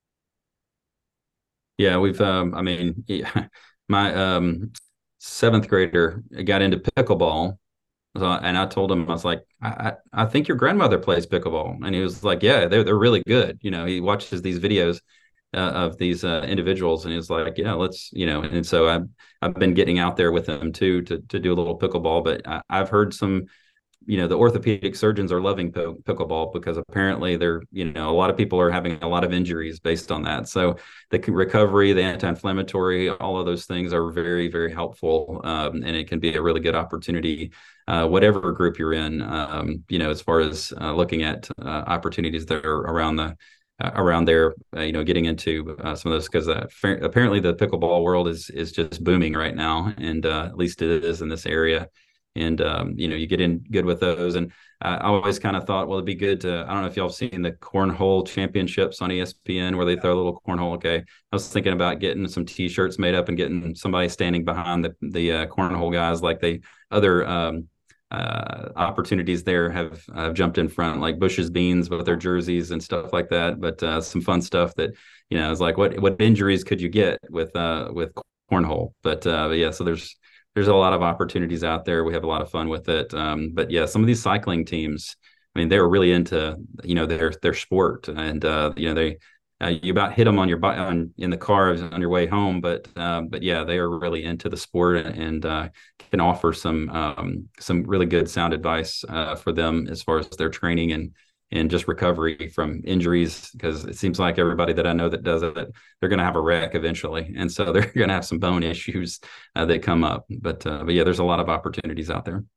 Yeah, we've I mean, my seventh grader got into pickleball. And I told him, I was like, I think your grandmother plays pickleball. And he was like, yeah, they're really good. He watches these videos of these individuals, and he's like, yeah, let's, and so I've been getting out there with them too, to do a little pickleball. But I've heard some, the orthopedic surgeons are loving pickleball because apparently they're, a lot of people are having a lot of injuries based on that. So the recovery, the anti-inflammatory, all of those things are very, very helpful. And it can be a really good opportunity, whatever group you're in, as far as looking at opportunities that are around there, getting into some of those, because apparently the pickleball world is just booming right now. And at least it is in this area. And, you get in good with those. And I always kind of thought, well, it'd be good to, I don't know if y'all have seen the cornhole championships on ESPN where they throw a little cornhole. Okay. I was thinking about getting some t-shirts made up and getting somebody standing behind the cornhole guys, like the other opportunities there have jumped in front, like Bush's Beans with their jerseys and stuff like that. But some fun stuff that, it's like, what injuries could you get with cornhole? But yeah, so there's a lot of opportunities out there. We have a lot of fun with it. But yeah, some of these cycling teams, I mean, they were really into, their sport, and, they, you about hit them on your in the car on your way home. But yeah, they are really into the sport, and can offer some really good sound advice for them as far as their training and just recovery from injuries, because it seems like everybody that I know that does it, they're going to have a wreck eventually. And so they're going to have some bone issues that come up. But yeah, there's a lot of opportunities out there.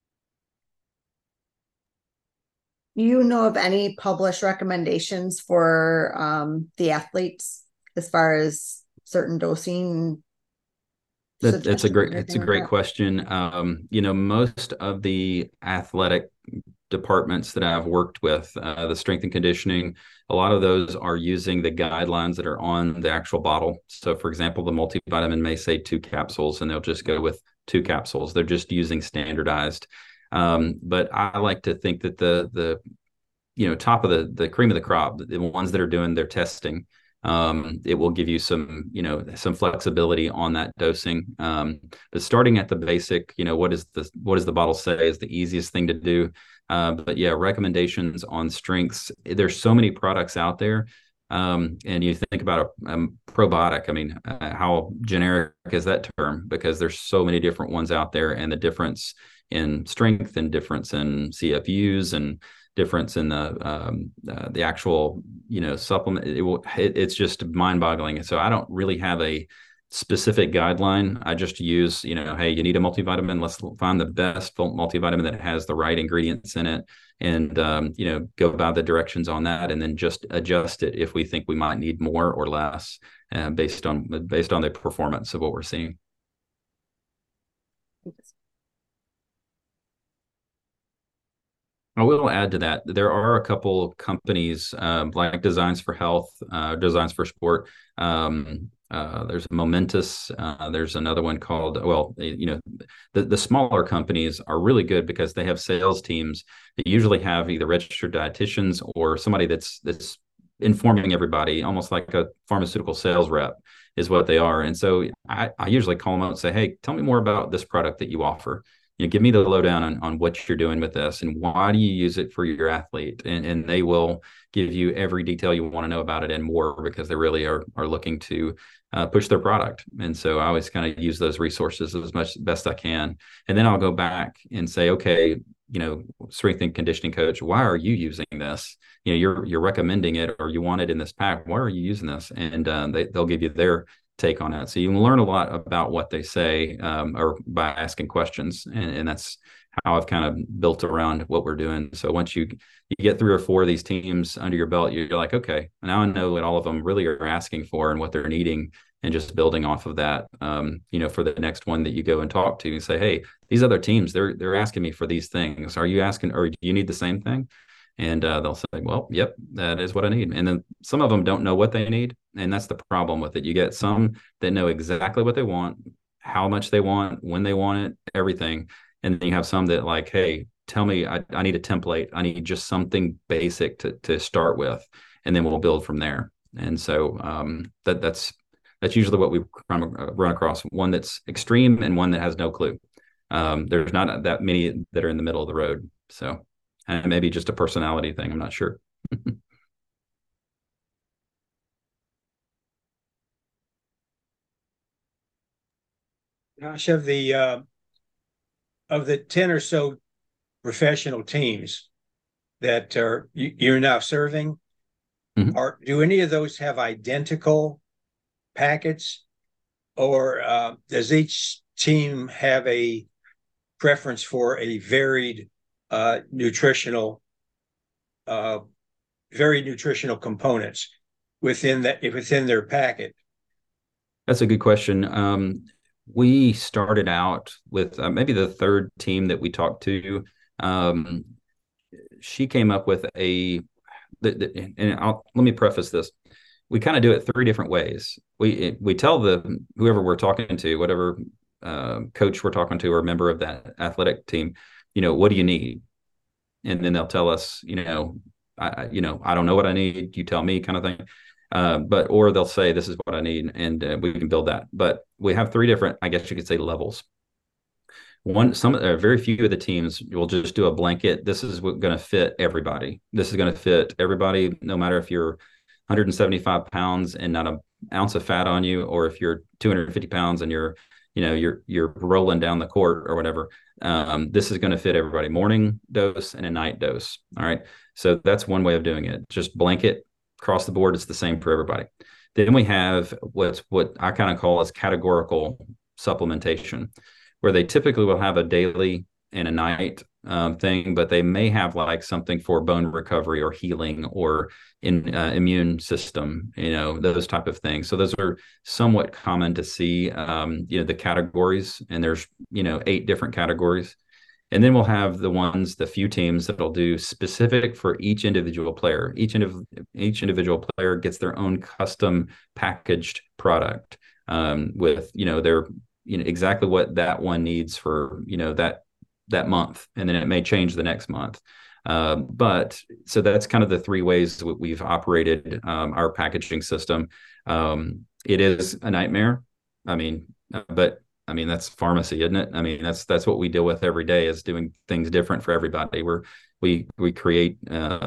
Do you know of any published recommendations for the athletes as far as certain dosing? It's a great question. Most of the athletic departments that I've worked with, the strength and conditioning, a lot of those are using the guidelines that are on the actual bottle. So for example, the multivitamin may say 2 capsules, and they'll just go with 2 capsules. They're just using standardized. But I like to think that the top of the cream of the crop, the ones that are doing their testing, it will give you some flexibility on that dosing. But starting at the basic, what does the bottle say is the easiest thing to do. But yeah, recommendations on strengths. There's so many products out there. And you think about a probiotic. I mean, how generic is that term? Because there's so many different ones out there, and the difference in strength and difference in CFUs and difference in the actual supplement, it's just mind-boggling. So I don't really have a specific guideline. I just use, hey, you need a multivitamin, let's find the best multivitamin that has the right ingredients in it, and go by the directions on that, and then just adjust it if we think we might need more or less, based on the performance of what we're seeing. I will add to that. There are a couple companies like Designs for Health, Designs for Sport. There's Momentous. There's another one called, the smaller companies are really good because they have sales teams that usually have either registered dietitians or somebody that's informing everybody, almost like a pharmaceutical sales rep is what they are. And so I usually call them out and say, hey, tell me more about this product that you offer. Give me the lowdown on what you're doing with this and why do you use it for your athlete, and they will give you every detail you want to know about it and more, because they really are looking to push their product. And so I always kind of use those resources as best I can, and then I'll go back and say, okay, strength and conditioning coach, why are you using this? You're recommending it, or you want it in this pack. Why are you using this? And they'll give you their take on it. So you can learn a lot about what they say, or by asking questions. And that's how I've kind of built around what we're doing. So once you get 3 or 4 of these teams under your belt, you're like, okay, now I know what all of them really are asking for and what they're needing, and just building off of that, for the next one that you go and talk to and say, hey, these other teams, they're asking me for these things. Are you asking, or do you need the same thing? And they'll say, well, yep, that is what I need. And then some of them don't know what they need. And that's the problem with it. You get some that know exactly what they want, how much they want, when they want it, everything. And then you have some that like, hey, tell me, I need a template. I need just something basic to start with, and then we'll build from there. And so that's usually what we run across, one that's extreme and one that has no clue. There's not that many that are in the middle of the road. So maybe just a personality thing. I'm not sure. Gosh, of the 10 or so professional teams that you're now serving, do any of those have identical packets, or does each team have a preference for a varied nutritional components within their packet? That's a good question. We started out with maybe the third team that we talked to. She came up with let me preface this. We kind of do it 3 different ways. We tell whoever we're talking to, whatever coach we're talking to or member of that athletic team, what do you need? And then they'll tell us, I don't know what I need. You tell me, kind of thing. Or they'll say, this is what I need, and we can build that. But we have 3 different, I guess you could say, levels. Very few of the teams will just do a blanket. This is going to fit everybody. This is going to fit everybody, no matter if you're 175 pounds and not an ounce of fat on you, or if you're 250 pounds and you're rolling down the court or whatever. This is going to fit everybody. Morning dose and a night dose. All right. So that's one way of doing it. Just blanket across the board. It's the same for everybody. Then we have what I kind of call as categorical supplementation, where they typically will have a daily and a night thing, but they may have like something for bone recovery or healing or immune system, those type of things. So those are somewhat common to see, the categories, and there's, 8 different categories. And then we'll have the few teams that'll do specific for each individual player. Each individual player gets their own custom packaged product with, their, exactly what that one needs for, that month. And then it may change the next month. But so that's kind of the 3 ways that we've operated our packaging system. It is a nightmare. But that's pharmacy, isn't it? That's what we deal with every day, is doing things different for everybody. We create,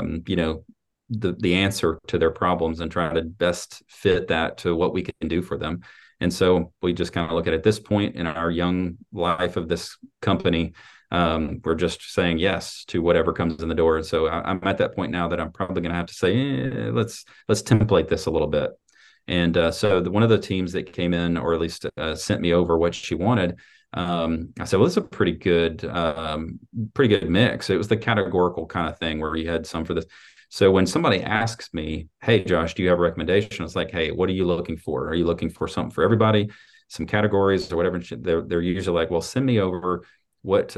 the answer to their problems and try to best fit that to what we can do for them. And so we just kind of look at this point in our young life of this company, we're just saying yes to whatever comes in the door. And so I'm at that point now that I'm probably going to have to say, let's template this a little bit. And so one of the teams that came in, or at least sent me over what she wanted, I said, well, it's a pretty good mix. It was the categorical kind of thing where you had some for this. So when somebody asks me, hey, Josh, do you have a recommendation? It's like, hey, what are you looking for? Are you looking for something for everybody, some categories or whatever? They're usually like, well, send me over what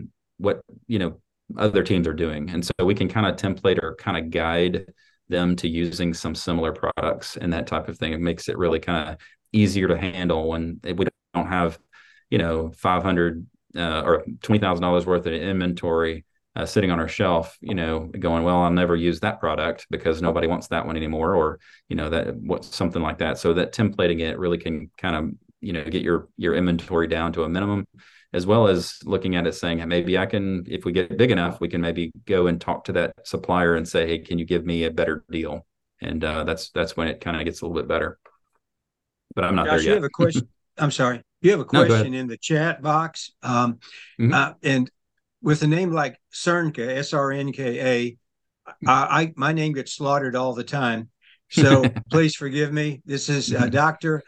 other teams are doing. And so we can kind of template or kind of guide them to using some similar products and that type of thing. It makes it really kind of easier to handle when we don't have, $500 or $20,000 worth of inventory sitting on our shelf, going, well, I'll never use that product because nobody wants that one anymore, or, something like that. So that templating it really can kind of, get your inventory down to a minimum, as well as looking at it saying, hey, maybe I can, if we get big enough, we can maybe go and talk to that supplier and say, hey, can you give me a better deal? And that's when it kind of gets a little bit better. But I'm not Josh, there yet. You have a question. I'm sorry. You have a question in the chat box. And with a name like Srnka, Srnka, my name gets slaughtered all the time. So please forgive me. This is Dr.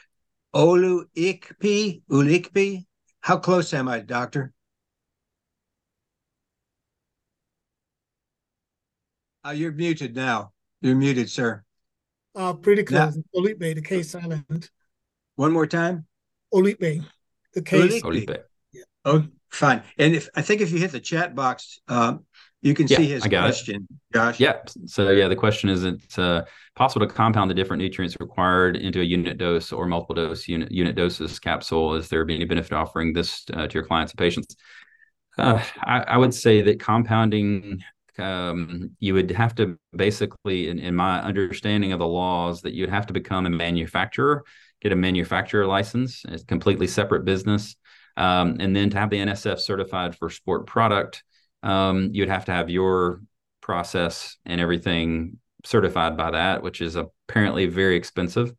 Ulikpi. How close am I, Doctor? You're muted now. You're muted, sir. Pretty close. Olipe, the K silent. One more time. Olipe, the K. Olipe. Yeah. Oh, fine. And if you hit the chat box, you can see his question, Josh. Yeah. So the question is: it's possible to compound the different nutrients required into a unit dose or multiple dose unit doses capsule? Is there any benefit offering this to your clients and patients? I would say that compounding, you would have to basically, in my understanding of the laws, that you'd have to become a manufacturer, get a manufacturer license. It's a completely separate business. And then to have the NSF certified for sport product, you'd have to have your process and everything certified by that, which is apparently very expensive.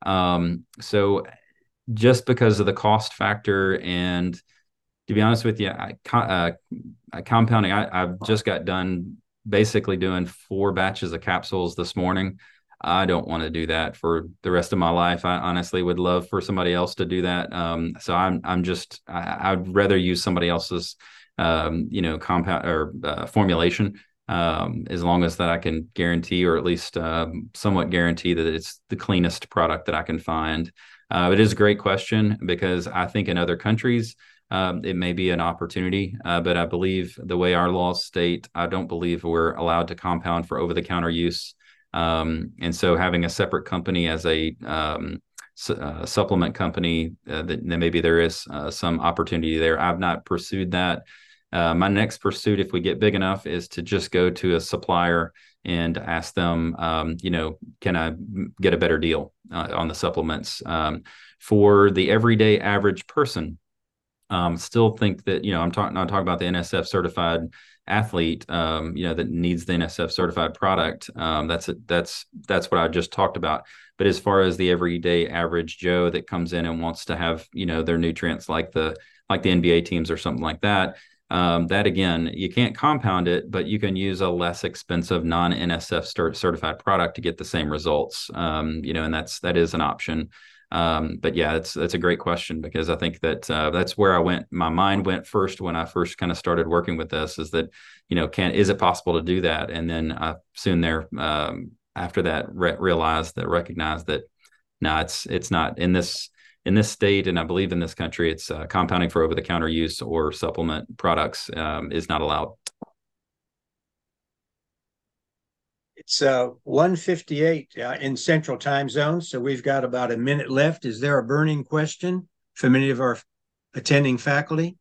So just because of the cost factor, and to be honest with you, compounding, I've just got done basically doing 4 batches of capsules this morning. I don't want to do that for the rest of my life. I honestly would love for somebody else to do that. So I'd rather use somebody else's, compound or formulation, as long as that I can guarantee, or at least somewhat guarantee, that it's the cleanest product that I can find. It is a great question, because I think in other countries, it may be an opportunity, but I believe the way our laws state, I don't believe we're allowed to compound for over-the-counter use. And so having a separate company as a supplement company, that maybe there is some opportunity there. I've not pursued that. My next pursuit, if we get big enough, is to just go to a supplier and ask them, can I get a better deal on the supplements? For the everyday average person, still think that, I'm talking about the NSF certified athlete, that needs the NSF certified product. That's what I just talked about. But as far as the everyday average Joe that comes in and wants to have, their nutrients like the NBA teams or something like that, that again, you can't compound it, but you can use a less expensive non-NSF certified product to get the same results. And that is an option. But yeah, that's a great question, because I think that that's where my mind went first when I first kind of started working with this, is that, is it possible to do that? And then I soon after that recognized that no, it's not in this state, and I believe in this country, it's compounding for over-the-counter use or supplement products is not allowed. It's 1:58 in Central Time Zone, so we've got about a minute left. Is there a burning question from any of our attending faculty?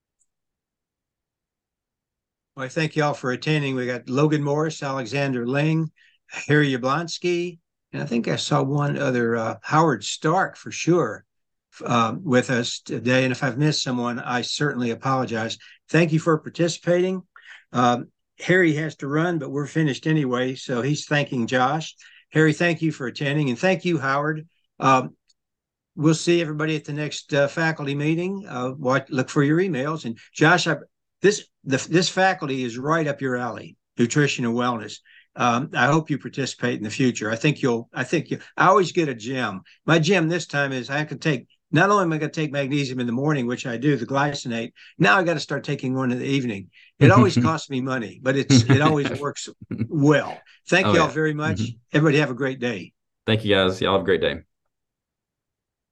Well, I thank you all for attending. We got Logan Morris, Alexander Ling, Harry Yablonsky, and I think I saw one other, Howard Stark for sure, with us today. And if I've missed someone, I certainly apologize. Thank you for participating. Harry has to run, but we're finished anyway, so he's thanking Josh. Harry, thank you for attending, and thank you, Howard. We'll see everybody at the next faculty meeting. Look for your emails. And Josh, this faculty is right up your alley, nutrition and wellness. I hope you participate in the future. I always get a gem. My gem this time is not only am I going to take magnesium in the morning, which I do, the glycinate, now I got to start taking one in the evening. It always costs me money, but it always works well. Thank you all very much. Everybody have a great day. Thank you, guys. Y'all have a great day.